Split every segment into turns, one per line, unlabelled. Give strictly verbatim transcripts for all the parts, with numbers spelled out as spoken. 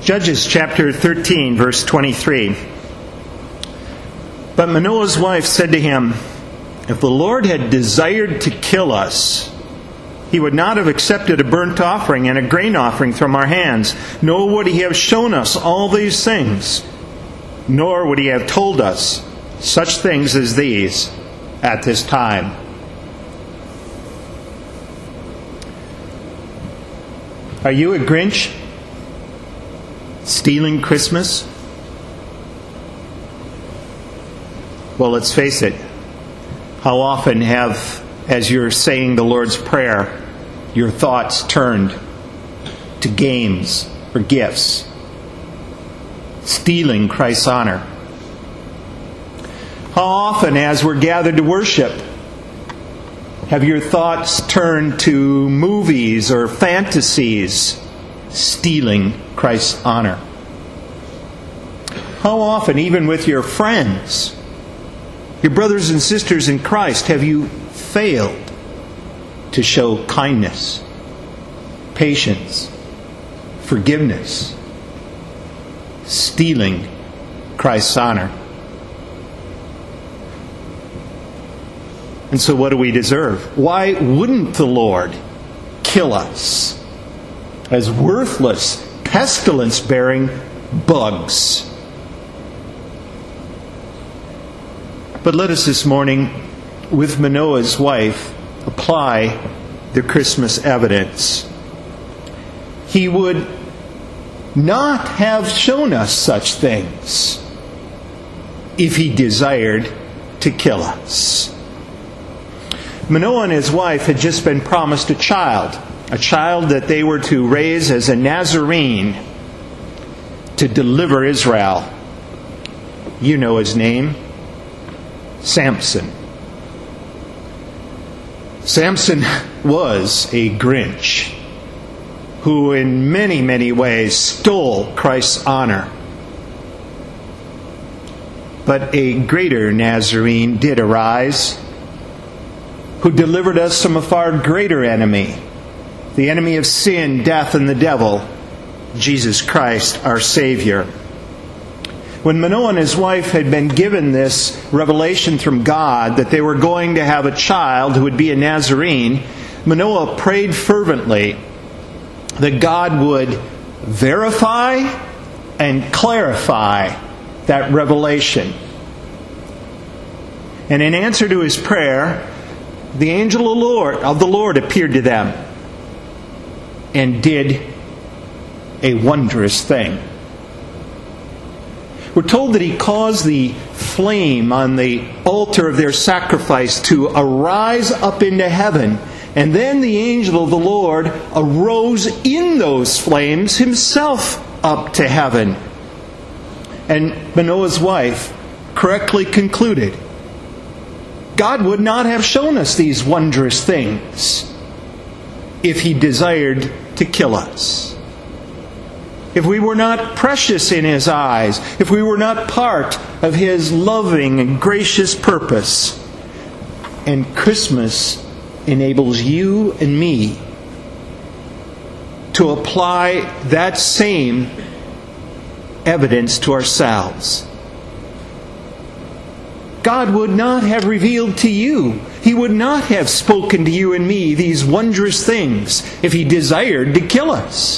Judges chapter thirteen, verse twenty-three. But Manoah's wife said to him, "If the Lord had desired to kill us, He would not have accepted a burnt offering and a grain offering from our hands, nor would He have shown us all these things, nor would He have told us such things as these at this time." Are you a Grinch? Stealing Christmas? Well, let's face it. How often have, as you're saying the Lord's Prayer, your thoughts turned to games or gifts, stealing Christ's honor? How often, as we're gathered to worship, have your thoughts turned to movies or fantasies, stealing Christ's honor? How often, even with your friends, your brothers and sisters in Christ, have you failed to show kindness, patience, forgiveness, stealing Christ's honor? And so what do we deserve? Why wouldn't the Lord kill us as worthless, pestilence-bearing bugs? But let us this morning, with Manoah's wife, apply the Christmas evidence. He would not have shown us such things if He desired to kill us. Manoah and his wife had just been promised a child, a child that they were to raise as a Nazarene to deliver Israel. You know his name, Samson. Samson was a Grinch who in many, many ways stole Christ's honor. But a greater Nazarene did arise, who delivered us from a far greater enemy, the enemy of sin, death, and the devil, Jesus Christ, our Savior. When Manoah and his wife had been given this revelation from God that they were going to have a child who would be a Nazarene, Manoah prayed fervently that God would verify and clarify that revelation. And in answer to his prayer, the angel of the Lord, of the Lord appeared to them and did a wondrous thing. We're told that He caused the flame on the altar of their sacrifice to arise up into heaven. And then the angel of the Lord arose in those flames Himself up to heaven. And Manoah's wife correctly concluded, God would not have shown us these wondrous things if He desired to kill us. If we were not precious in His eyes, if we were not part of His loving and gracious purpose. And Christmas enables you and me to apply that same evidence to ourselves. God would not have revealed to you, He would not have spoken to you and me these wondrous things if He desired to kill us.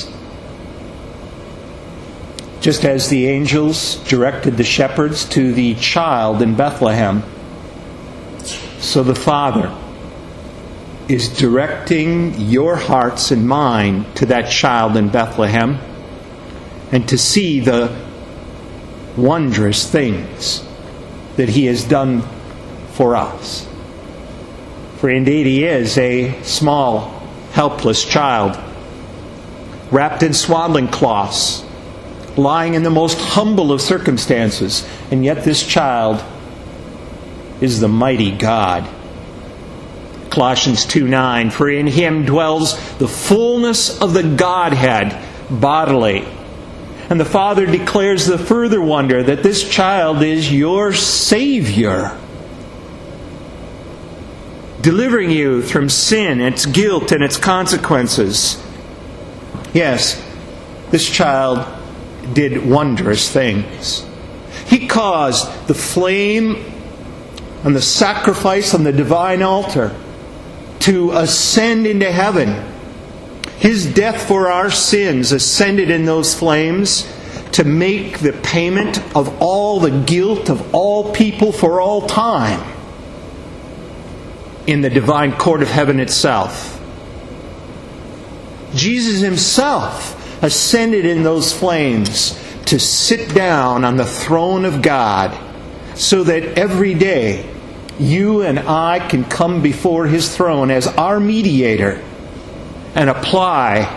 Just as the angels directed the shepherds to the child in Bethlehem, so the Father is directing your hearts and mine to that child in Bethlehem and to see the wondrous things that He has done for us. For indeed He is a small, helpless child, wrapped in swaddling cloths, lying in the most humble of circumstances. And yet this child is the mighty God. Colossians two nine, for in Him dwells the fullness of the Godhead bodily. And the Father declares the further wonder that this child is your Savior, delivering you from sin, its guilt, and its consequences. Yes, this child did wondrous things. He caused the flame and the sacrifice on the divine altar to ascend into heaven. His death for our sins ascended in those flames to make the payment of all the guilt of all people for all time in the divine court of heaven itself. Jesus himself ascended in those flames to sit down on the throne of God, so that every day you and I can come before his throne as our mediator and apply